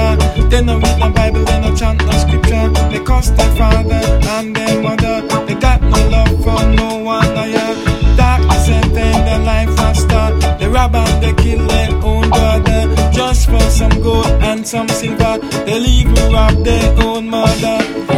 culture. They no read no Bible, they no chant no scripture. They curse their father and their mother. They got no love for no one. Darkness entered their life faster. They rob and they kill their own brother just for some gold and some silver. They leave and rob their own mother.